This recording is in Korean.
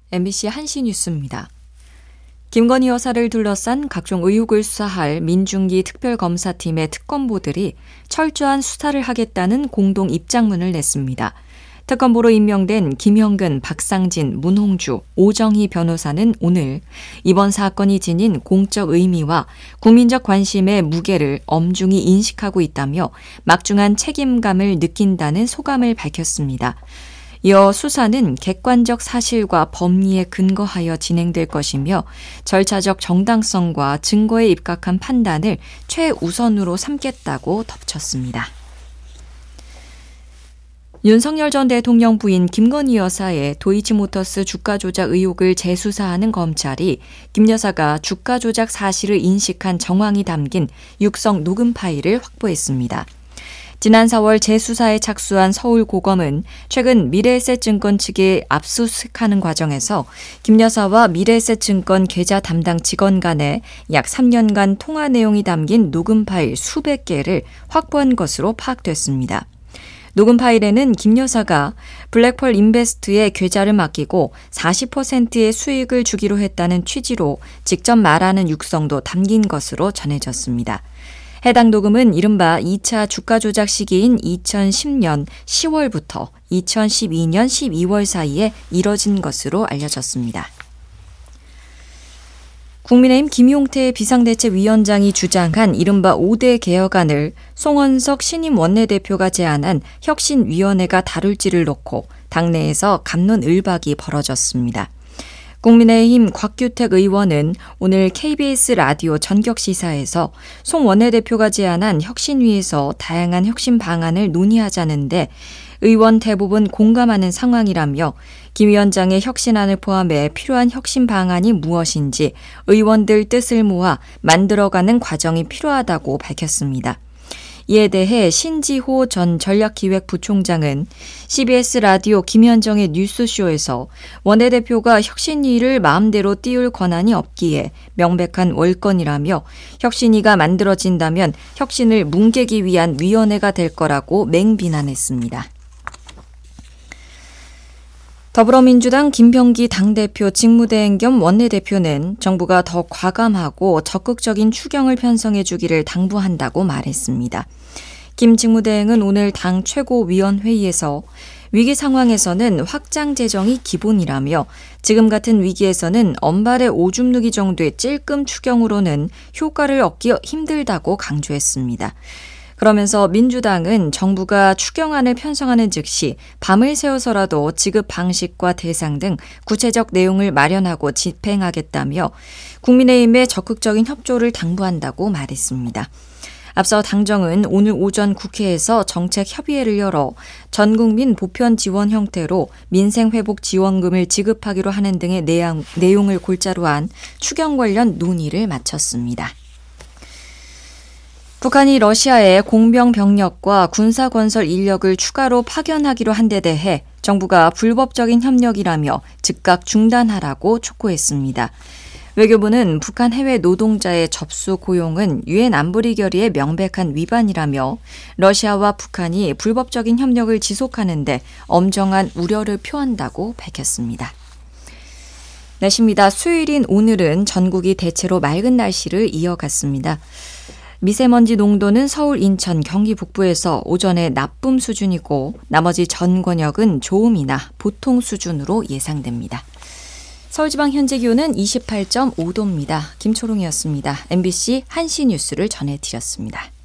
MBC 한시 뉴스입니다. 김건희 여사를 둘러싼 각종 의혹을 수사할 민중기 특별검사팀의 특검보들이 철저한 수사를 하겠다는 공동 입장문을 냈습니다. 특검보로 임명된 김형근, 박상진, 문홍주, 오정희 변호사는 오늘 이번 사건이 지닌 공적 의미와 국민적 관심의 무게를 엄중히 인식하고 있다며 막중한 책임감을 느낀다는 소감을 밝혔습니다. 이어 수사는 객관적 사실과 법리에 근거하여 진행될 것이며 절차적 정당성과 증거에 입각한 판단을 최우선으로 삼겠다고 덧붙였습니다. 윤석열 전 대통령 부인 김건희 여사의 도이치모터스 주가 조작 의혹을 재수사하는 검찰이 김 여사가 주가 조작 사실을 인식한 정황이 담긴 육성 녹음 파일을 확보했습니다. 지난 4월 재수사에 착수한 서울고검은 최근 미래에셋증권 측에 압수수색하는 과정에서 김 여사와 미래에셋증권 계좌 담당 직원 간의 약 3년간 통화 내용이 담긴 녹음 파일 수백 개를 확보한 것으로 파악됐습니다. 녹음 파일에는 김 여사가 블랙펄 인베스트에 계좌를 맡기고 40%의 수익을 주기로 했다는 취지로 직접 말하는 육성도 담긴 것으로 전해졌습니다. 해당 녹음은 이른바 2차 주가 조작 시기인 2010년 10월부터 2012년 12월 사이에 이뤄진 것으로 알려졌습니다. 국민의힘 김용태 비상대책위원장이 주장한 이른바 5대 개혁안을 송원석 신임 원내대표가 제안한 혁신위원회가 다룰지를 놓고 당내에서 갑론을박이 벌어졌습니다. 국민의힘 곽규택 의원은 오늘 KBS 라디오 전격시사에서 송 원내대표가 제안한 혁신위에서 다양한 혁신 방안을 논의하자는데 의원 대부분 공감하는 상황이라며 김 위원장의 혁신안을 포함해 필요한 혁신 방안이 무엇인지 의원들 뜻을 모아 만들어가는 과정이 필요하다고 밝혔습니다. 이에 대해 신지호 전 전략기획부총장은 CBS 라디오 김현정의 뉴스쇼에서 원내대표가 혁신위를 마음대로 띄울 권한이 없기에 명백한 월권이라며 혁신위가 만들어진다면 혁신을 뭉개기 위한 위원회가 될 거라고 맹비난했습니다. 더불어민주당 김병기 당대표 직무대행 겸 원내대표는 정부가 더 과감하고 적극적인 추경을 편성해 주기를 당부한다고 말했습니다. 김 직무대행은 오늘 당 최고위원회의에서 위기 상황에서는 확장 재정이 기본이라며 지금 같은 위기에서는 엄발의 오줌 누기 정도의 찔끔 추경으로는 효과를 얻기 힘들다고 강조했습니다. 그러면서 민주당은 정부가 추경안을 편성하는 즉시 밤을 새워서라도 지급 방식과 대상 등 구체적 내용을 마련하고 집행하겠다며 국민의힘의 적극적인 협조를 당부한다고 말했습니다. 앞서 당정은 오늘 오전 국회에서 정책협의회를 열어 전국민 보편 지원 형태로 민생회복지원금을 지급하기로 하는 등의 내용을 골자로 한 추경 관련 논의를 마쳤습니다. 북한이 러시아에 공병 병력과 군사건설 인력을 추가로 파견하기로 한 데 대해 정부가 불법적인 협력이라며 즉각 중단하라고 촉구했습니다. 외교부는 북한 해외 노동자의 접수 고용은 유엔 안보리 결의의 명백한 위반이라며 러시아와 북한이 불법적인 협력을 지속하는데 엄정한 우려를 표한다고 밝혔습니다. 날씨입니다. 수요일인 오늘은 전국이 대체로 맑은 날씨를 이어갔습니다. 미세먼지 농도는 서울, 인천, 경기 북부에서 오전에 나쁨 수준이고 나머지 전 권역은 좋음이나 보통 수준으로 예상됩니다. 서울지방 현재 기온은 28.5도입니다. 김초롱이었습니다. MBC 한시 뉴스를 전해드렸습니다.